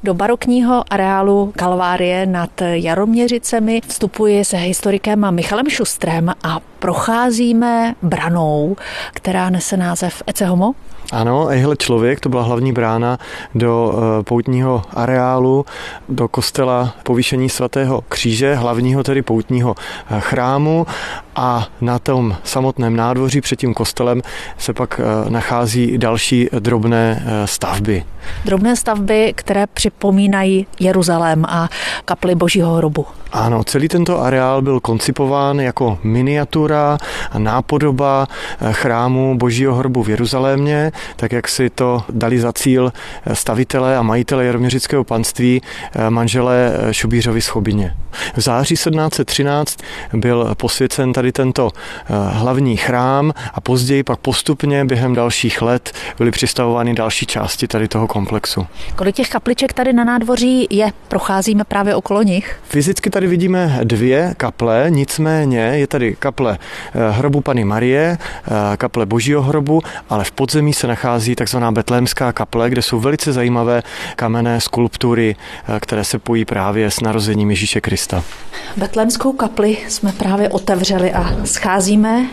Do barokního areálu Kalvárie nad Jaroměřicemi vstupuji se historikem Michalem Šustrem a procházíme branou, která nese název Ecce Homo. Ano, Ejhle člověk, to byla hlavní brána do poutního areálu, do kostela Povýšení svatého kříže, hlavního tedy poutního chrámu, a na tom samotném nádvoří před tím kostelem se pak nachází další drobné stavby. Drobné stavby, které připomínají Jeruzalém a kapli Božího hrobu. Ano, celý tento areál byl koncipován jako miniatura a nápodoba chrámu Božího hrobu v Jeruzalémě, tak jak si to dali za cíl stavitelé a majitelé Jaroměřického panství, manželé Šubířovi z Chobyně. V září 1713 byl posvěcen tady tento hlavní chrám a později pak postupně během dalších let byly přistavovány další části tady toho komplexu. Kolik těch kapliček tady na nádvoří je? Procházíme právě okolo nich. Fyzicky tady vidíme 2 kaple, nicméně je tady kaple hrobu Panny Marie, kaple Božího hrobu, ale v podzemí se nachází takzvaná Betlémská kaple, kde jsou velice zajímavé kamenné skulptury, které se pojí právě s narozením Ježíše Krista. Betlémskou kapli jsme právě otevřeli a scházíme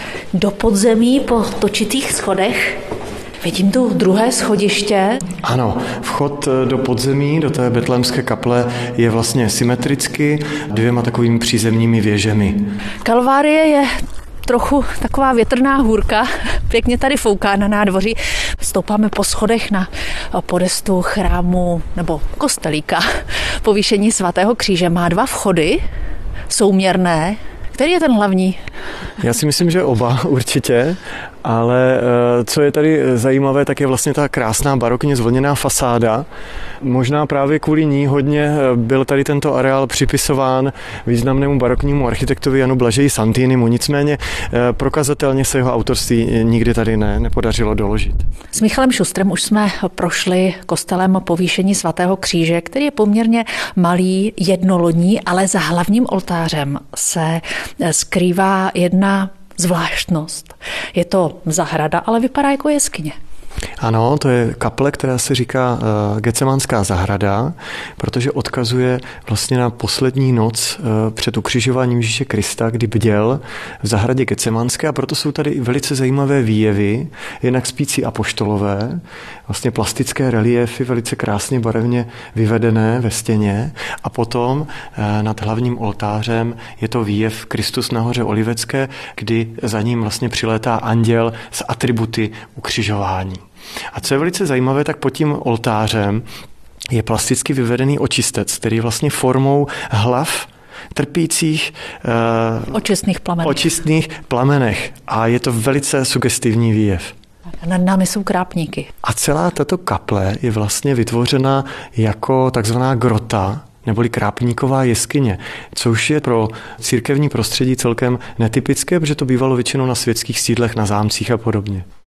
do podzemí po točitých schodech. Vidím tu druhé schodiště. Ano, vchod do podzemí, do té betlémské kaple je vlastně symetricky 2 takovými přízemními věžemi. Kalvárie je trochu taková větrná hůrka, pěkně tady fouká na nádvoří. Stoupáme po schodech na podestu chrámu nebo kostelíka Povýšení svatého kříže. Má 2 vchody, souměrné. Který je ten hlavní? Já si myslím, že oba určitě, ale co je tady zajímavé, tak je vlastně ta krásná barokně zvlněná fasáda. Možná právě kvůli ní hodně byl tady tento areál připisován významnému baroknímu architektovi Janu Blažeji Santinimu, nicméně prokazatelně se jeho autorství nikdy tady nepodařilo doložit. S Michalem Šustrem už jsme prošli kostelem Povýšení svatého kříže, který je poměrně malý, jednolodní, ale za hlavním oltářem se skrývá jedna zvláštnost. Je to zahrada, ale vypadá jako jeskyně. Ano, to je kaple, která se říká Getsemanská zahrada, protože odkazuje vlastně na poslední noc před ukřižováním Ježíše Krista, kdy bděl v zahradě Getsemanské, a proto jsou tady velice zajímavé výjevy, jednak spící apoštolové, vlastně plastické reliéfy, velice krásně barevně vyvedené ve stěně, a potom nad hlavním oltářem je to výjev Kristus na hoře Olivecké, kdy za ním vlastně přilétá anděl s atributy ukřižování. A co je velice zajímavé, tak pod tím oltářem je plasticky vyvedený očistec, který vlastně formou hlav trpících očistných plamenech. A je to velice sugestivní výjev. Nad námi jsou krápníky. A celá tato kaple je vlastně vytvořena jako takzvaná grota, neboli krápníková jeskyně, což je pro církevní prostředí celkem netypické, protože to bývalo většinou na světských sídlech, na zámcích a podobně.